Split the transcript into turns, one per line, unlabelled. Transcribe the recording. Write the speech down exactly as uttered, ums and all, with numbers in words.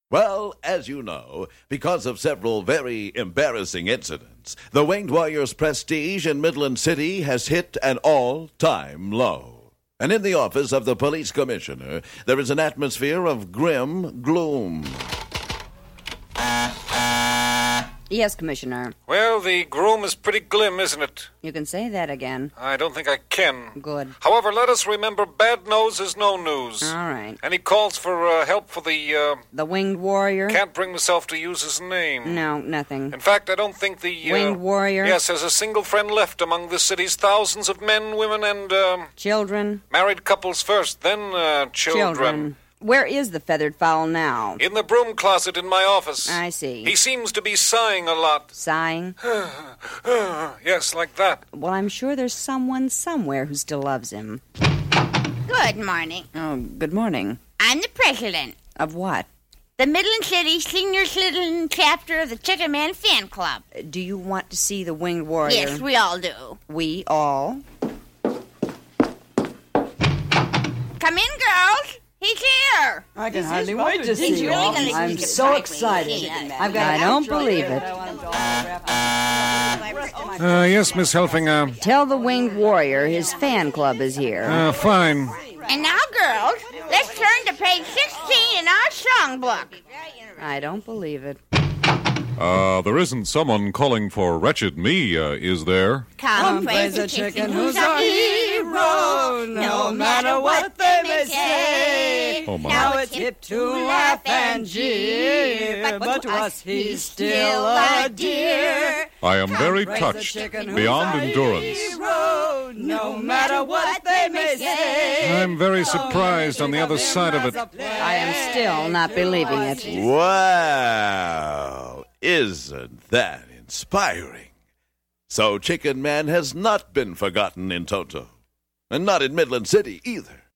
Well, as you know, because of several very embarrassing incidents, the Winged Warrior's prestige in Midland City has hit an all-time low. And in the office of the police commissioner, there is an atmosphere of grim gloom.
Yes, Commissioner.
Well, the groom is pretty glim, isn't it?
You can say that again.
I don't think I can.
Good.
However, let us remember bad news is no news.
All right.
Any calls for uh, help for the, uh...
The Winged Warrior?
Can't bring myself to use his name.
No, nothing.
In fact, I don't think the... Uh,
Winged Warrior?
Yes, there's a single friend left among the city's thousands of men, women, and, um...
Children?
Married couples first, then, uh, children.
Children. Where is the feathered fowl now?
In the broom closet in my office.
I see.
He seems to be sighing a lot.
Sighing?
Yes, like that.
Well, I'm sure there's someone somewhere who still loves him.
Good morning.
Oh, good morning.
I'm the president.
Of what?
The Midland City Senior Citizen chapter of the Chicken Man Fan Club.
Do you want to see the Winged Warrior?
Yes, we all do.
We all?
Come in, girls. He's here.
I can hardly wait to see you.
really gonna
I'm
be
so
excited.
excited.
Yeah.
I've got
I don't believe it.
Uh, yes, Miss Helfinger.
Tell the Winged Warrior his fan club is here.
Uh, fine.
And now, girls, let's turn to page sixteen in our songbook.
I don't believe it.
Uh, there isn't someone calling for wretched me, uh, is there?
Come,
praise the chicken who's our hero, no matter what they may say.
Oh, my.
Now it's hip to laugh and jeer, but to us he's still a dear.
I am very
Praise the
touched
chicken who's
beyond
our
endurance.
hero, no matter what they may say.
I'm very surprised on the other side of it.
I am still not believing it.
Wow! Isn't that inspiring? So Chicken Man has not been forgotten in Toto. And not in Midland City either.